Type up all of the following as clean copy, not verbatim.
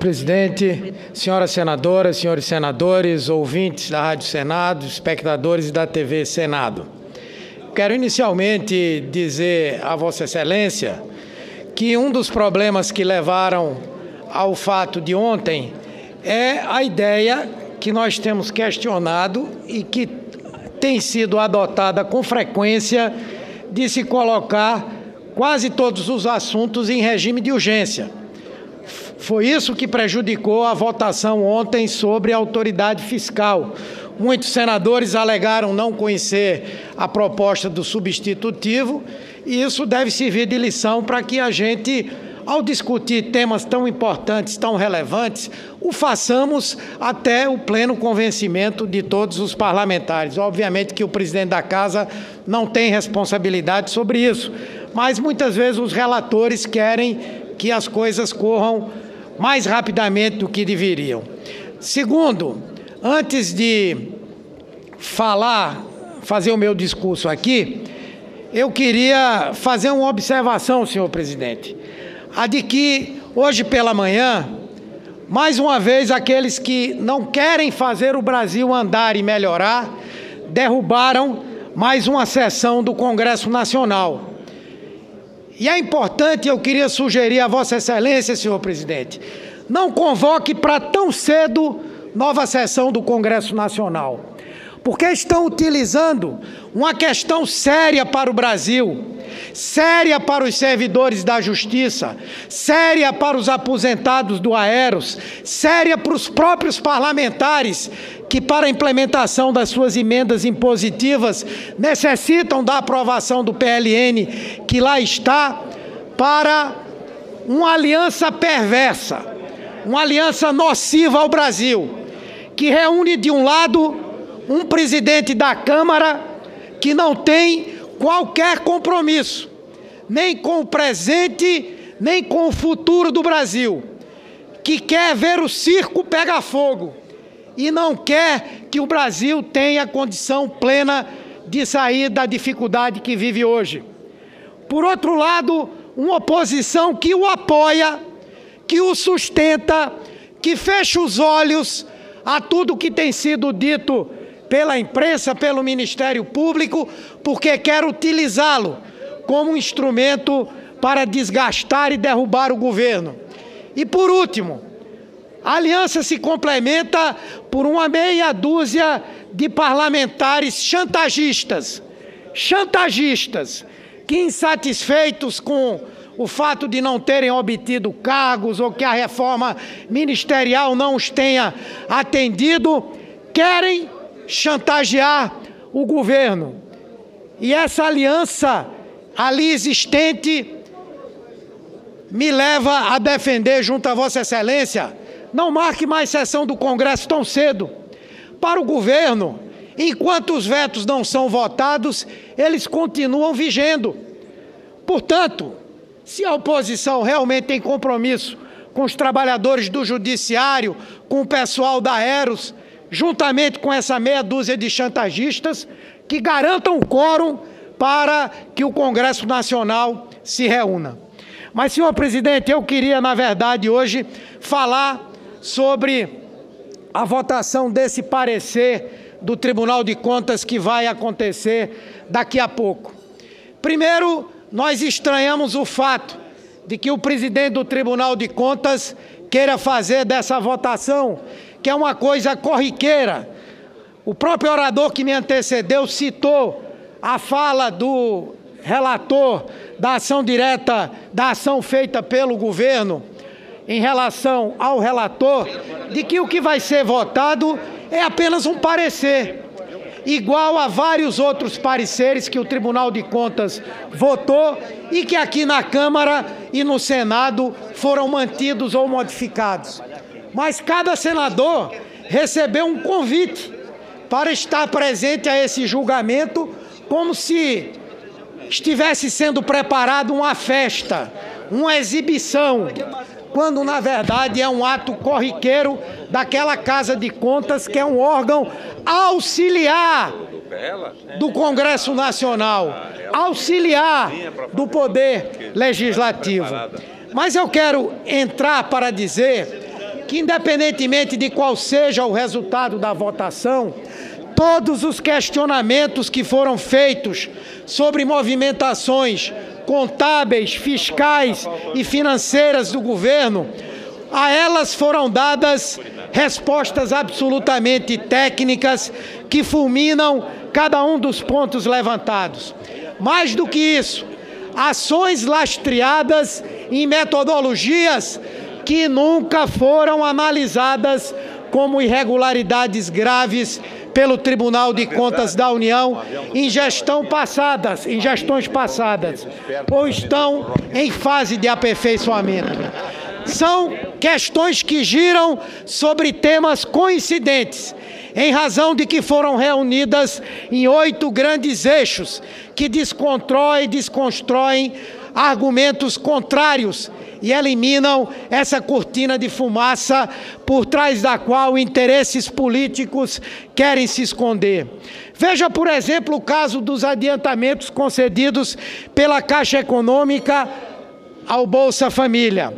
presidente, senhoras senadoras, senhores senadores, ouvintes da Rádio Senado, espectadores da TV Senado. Quero inicialmente dizer a Vossa Excelência que um dos problemas que levaram ao fato de ontem é a ideia que nós temos questionado e que tem sido adotada com frequência de se colocar quase todos os assuntos em regime de urgência. Foi isso que prejudicou a votação ontem sobre a autoridade fiscal. Muitos senadores alegaram não conhecer a proposta do substitutivo e isso deve servir de lição para que a gente, ao discutir temas tão importantes, tão relevantes, o façamos até o pleno convencimento de todos os parlamentares. Obviamente que o presidente da Casa não tem responsabilidade sobre isso, mas muitas vezes os relatores querem que as coisas corram mais rapidamente do que deveriam. Segundo, antes de fazer o meu discurso aqui, eu queria fazer uma observação, senhor presidente, a de que hoje pela manhã, mais uma vez, aqueles que não querem fazer o Brasil andar e melhorar, derrubaram mais uma sessão do Congresso Nacional. E é importante, eu queria sugerir a Vossa Excelência, senhor presidente, não convoque para tão cedo nova sessão do Congresso Nacional, porque estão utilizando uma questão séria para o Brasil, séria para os servidores da Justiça, séria para os aposentados do Aeros, séria para os próprios parlamentares que, para a implementação das suas emendas impositivas, necessitam da aprovação do PLN, que lá está, para uma aliança perversa, uma aliança nociva ao Brasil, que reúne de um lado um presidente da Câmara que não tem qualquer compromisso, nem com o presente, nem com o futuro do Brasil, que quer ver o circo pegar fogo e não quer que o Brasil tenha condição plena de sair da dificuldade que vive hoje. Por outro lado, uma oposição que o apoia, que o sustenta, que fecha os olhos a tudo que tem sido dito pela imprensa, pelo Ministério Público, porque quer utilizá-lo como um instrumento para desgastar e derrubar o governo. E por último, a aliança se complementa por uma meia dúzia de parlamentares chantagistas, que insatisfeitos com o fato de não terem obtido cargos ou que a reforma ministerial não os tenha atendido, querem chantagear o governo. E essa aliança ali existente me leva a defender junto a Vossa Excelência, não marque mais sessão do Congresso tão cedo. Para o governo, enquanto os vetos não são votados, eles continuam vigendo. Portanto, se a oposição realmente tem compromisso com os trabalhadores do Judiciário, com o pessoal da Aeros, juntamente com essa meia dúzia de chantagistas, que garantam o quórum para que o Congresso Nacional se reúna. Mas, senhor presidente, eu queria, na verdade, hoje, falar sobre a votação desse parecer do Tribunal de Contas que vai acontecer daqui a pouco. Primeiro, nós estranhamos o fato de que o presidente do Tribunal de Contas queira fazer dessa votação, que é uma coisa corriqueira. O próprio orador que me antecedeu citou a fala do relator da ação direta, da ação feita pelo governo em relação ao relator, de que o que vai ser votado é apenas um parecer, igual a vários outros pareceres que o Tribunal de Contas votou e que aqui na Câmara e no Senado foram mantidos ou modificados. Mas cada senador recebeu um convite para estar presente a esse julgamento, como se estivesse sendo preparado uma festa, uma exibição, quando na verdade é um ato corriqueiro daquela Casa de Contas, que é um órgão auxiliar do Congresso Nacional, auxiliar do Poder Legislativo. Mas eu quero entrar para dizer que, independentemente de qual seja o resultado da votação, todos os questionamentos que foram feitos sobre movimentações contábeis, fiscais e financeiras do governo, a elas foram dadas respostas absolutamente técnicas que fulminam cada um dos pontos levantados. Mais do que isso, ações lastreadas em metodologias que nunca foram analisadas como irregularidades graves pelo Tribunal de Contas da União em gestões passadas, ou estão em fase de aperfeiçoamento. São questões que giram sobre temas coincidentes, em razão de que foram reunidas em 8 grandes eixos que desconstroem argumentos contrários e eliminam essa cortina de fumaça por trás da qual interesses políticos querem se esconder. Veja, por exemplo, o caso dos adiantamentos concedidos pela Caixa Econômica ao Bolsa Família,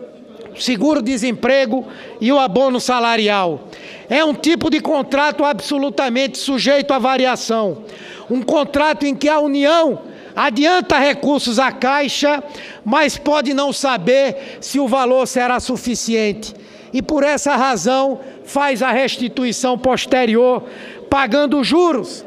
seguro-desemprego e o abono salarial. É um tipo de contrato absolutamente sujeito à variação. Um contrato em que a União adianta recursos à Caixa, mas pode não saber se o valor será suficiente. E por essa razão faz a restituição posterior, pagando juros.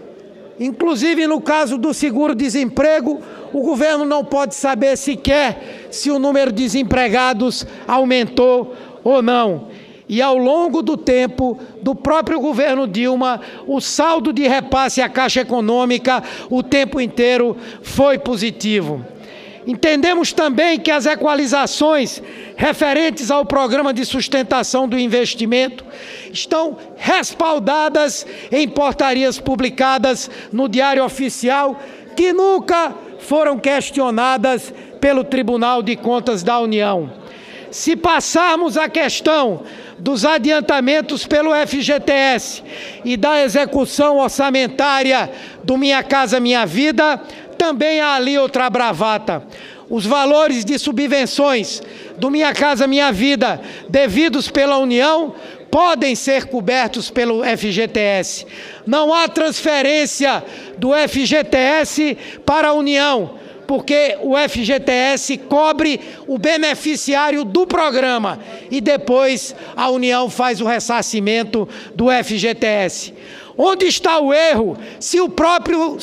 Inclusive, no caso do seguro-desemprego, o governo não pode saber sequer se o número de desempregados aumentou ou não. E ao longo do tempo do próprio governo Dilma, o saldo de repasse à Caixa Econômica o tempo inteiro foi positivo. Entendemos também que as equalizações referentes ao Programa de Sustentação do Investimento estão respaldadas em portarias publicadas no Diário Oficial, que nunca foram questionadas pelo Tribunal de Contas da União. Se passarmos a questão dos adiantamentos pelo FGTS e da execução orçamentária do Minha Casa Minha Vida, também há ali outra bravata. Os valores de subvenções do Minha Casa Minha Vida devidos pela União podem ser cobertos pelo FGTS. Não há transferência do FGTS para a União, porque o FGTS cobre o beneficiário do programa e depois a União faz o ressarcimento do FGTS. Onde está o erro se o próprio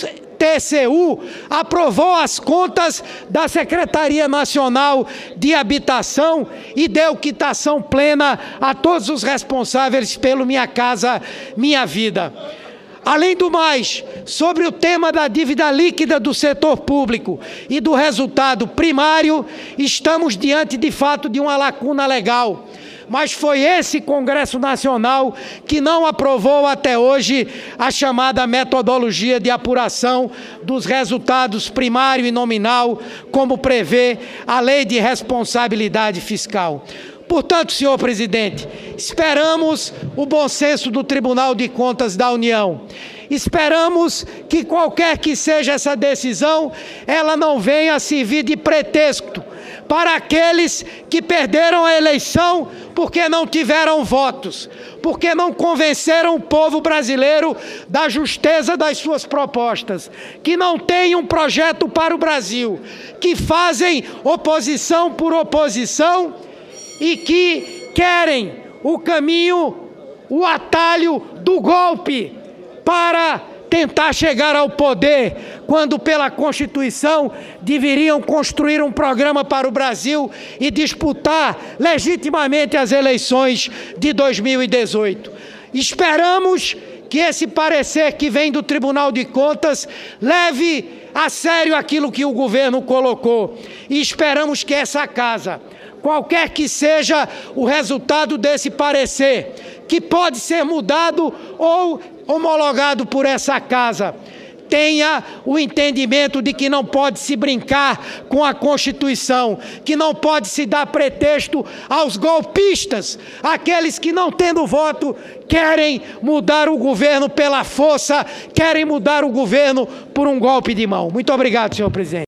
TCU aprovou as contas da Secretaria Nacional de Habitação e deu quitação plena a todos os responsáveis pelo Minha Casa Minha Vida? Além do mais, sobre o tema da dívida líquida do setor público e do resultado primário, estamos diante de fato de uma lacuna legal. Mas foi esse Congresso Nacional que não aprovou até hoje a chamada metodologia de apuração dos resultados primário e nominal, como prevê a Lei de Responsabilidade Fiscal. Portanto, senhor presidente, esperamos o bom senso do Tribunal de Contas da União. Esperamos que qualquer que seja essa decisão, ela não venha a servir de pretexto para aqueles que perderam a eleição porque não tiveram votos, porque não convenceram o povo brasileiro da justeza das suas propostas, que não têm um projeto para o Brasil, que fazem oposição por oposição e que querem o caminho, o atalho do golpe para tentar chegar ao poder, quando pela Constituição deveriam construir um programa para o Brasil e disputar legitimamente as eleições de 2018. Esperamos que esse parecer que vem do Tribunal de Contas leve a sério aquilo que o governo colocou e esperamos que essa casa, qualquer que seja o resultado desse parecer, que pode ser mudado ou homologado por essa casa, tenha o entendimento de que não pode se brincar com a Constituição, que não pode se dar pretexto aos golpistas, aqueles que, não tendo voto, querem mudar o governo pela força, querem mudar o governo por um golpe de mão. Muito obrigado, senhor presidente.